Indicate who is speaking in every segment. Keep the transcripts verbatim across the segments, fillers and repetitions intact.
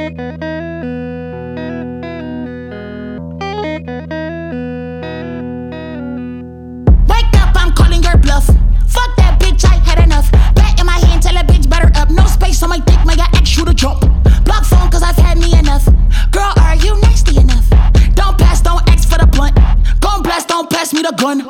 Speaker 1: Gun.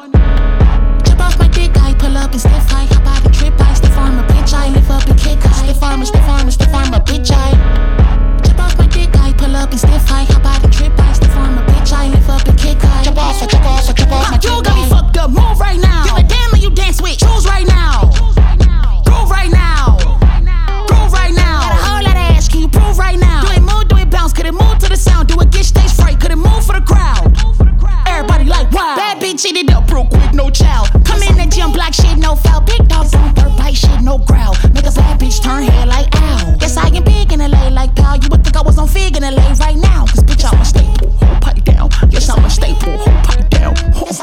Speaker 1: Jump off my dick, I pull up and stiff high. Hop out the trip, I stiff arm a bitch. I lift up and kick high. Stiff arm, stiff arm, stiff arm a bitch. I jump off my dick, I pull up and stiff high. Hop out the trip, I stiff arm a bitch. I lift up and kick high. Jump off, jump off, jump off my dick. You got me fucked up. Move right now. Give a damn when you dance with. Choose right now. Groove right now. Groove right now. Got a whole lot of ass. Can you prove right now? Do it move, do it bounce. Could it move to the sound? Do it get stage fright? Could it move for the crowd? Everybody like wow. Bad bitch eat it up real quick, no child. Come in the gym, black shit, no foul. Big dogs on dirt, bite shit, no growl. Make a bad bitch turn head like ow. Guess I am big in L A like pal. You would think I was on Fig in L A right now. Cause bitch, I'm a staple, hold pipe down. Yes, I'm a staple, hold pipe down.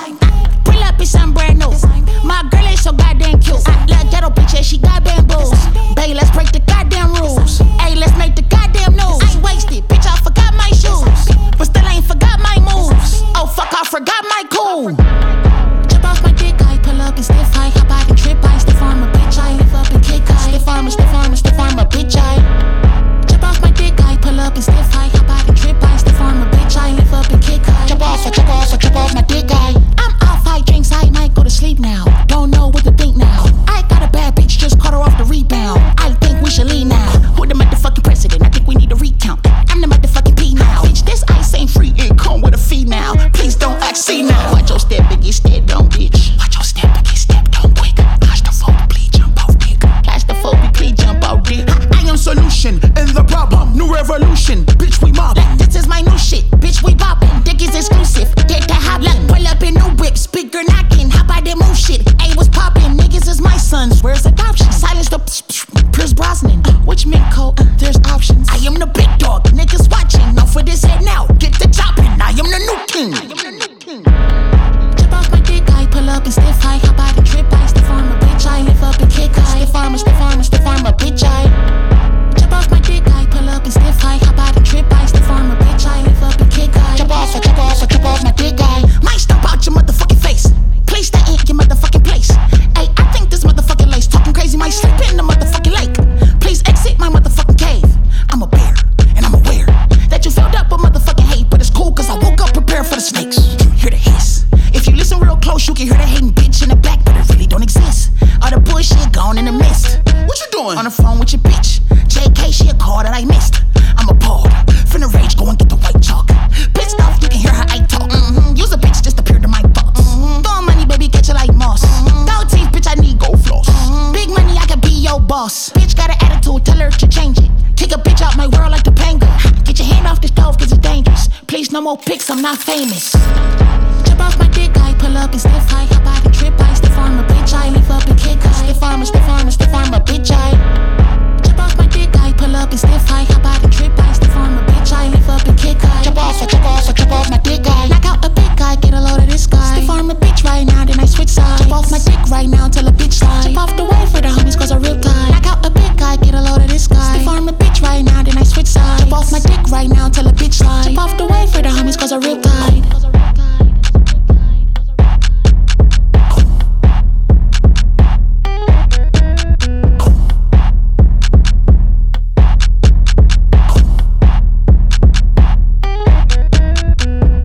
Speaker 1: Pull up in something brand new. My girl is so goddamn cute. I love ghetto bitch, yeah, she got bamboos. Babe, let's break the goddamn rules. Hey, let's make the goddamn news. I ain't wasted, bitch, I forgot my shoes. But still I ain't forgot my moves. Oh, fuck, I forgot my cool. Jump off my dick, I pull up and stiff high. Hop out and trip, I stiff arm a bitch. I lift up and kick high. Stiff arm, stiff arm, stiff arm a bitch. I jump off my dick, I pull up and stiff high. Hop out and trip, I stiff arm a bitch. I lift up and kick high. Jump off, jump off, jump off my dick, I I'm off high drinks, I might go to sleep now. Don't know what to think now. I got a bad bitch, just caught her off the rebound. I think we should leave now. Who the motherfucking president? I think we need a recount. I'm the motherfucking P now. Bitch, this ice ain't free, it come with a fee now. Please don't act see now. Watch your step, biggie, step down, bitch. Watch your step, biggie, step down quick. Claustrophobic, please jump off dick. Claustrophobic, please jump off dick. I am solution and the problem. New revolution, bitch, we mobbing. This is my new shit, bitch, we bopping. Dick is exclusive, get the hotline. Pull up in new whip, speaker knocking. Hop out that move shit, A was popping. Niggas is my sons, where's adoption? Silence the Pierce Brosnan. Uh, which mink coat? Uh, there's options. I am the big dog, niggas watching. Now for this head now, get the chopping. I am the new king. I am the new king. Jump off my dick, I pull up and stiff high. Hop out and trip, I stiff arm a bitch. I lift up and kick high. Stiff arm, stiff arm, stiff arm a bitch. I jump off my dick, I pull up and stiff high. Hop out and trip, I stiff arm a bitch. I lift up and kick high. Jump off, jump off, jump off my dick, I might stomp out your motherfucking face. Place that ink your motherfucking place. Hey, I think this motherfucking lace talking crazy might slip in the motherfucking lake. Please exit my motherfucking cave. I'm a bear, and I'm aware that you filled up with motherfucking hate, but it's cool cause I woke up prepared for the snakes. Hear the hiss. If you listen real close, you can hear the hating bitch in the back, but it really don't exist. All the bullshit gone in the mist. What you doing? On the phone with your bitch. J K, she a call that I missed. I'm appalled. Finna rage, go and get the white chalk. Pissed off, you can hear her I talk. Mm-hmm. Use a bitch, just appeared to my thoughts. Mm-hmm. Throwing money, baby, get you like moss. Mm-hmm. Gold teeth, bitch, I need gold floss. Mm-hmm. Big money, I can be your boss. Bitch got an attitude, tell her to change it. Kick a bitch out my world like Topanga. Get your hand off the stove, cause it's dangerous. Please, no more pics, I'm not famous. Jump off my dick, I pull up and stiff high. Hop out and trip, I stiff arm a bitch. I lift up and kick high. Stiff arm, stiff arm, stiff arm a bitch. I jump off my dick, I pull up and stiff high.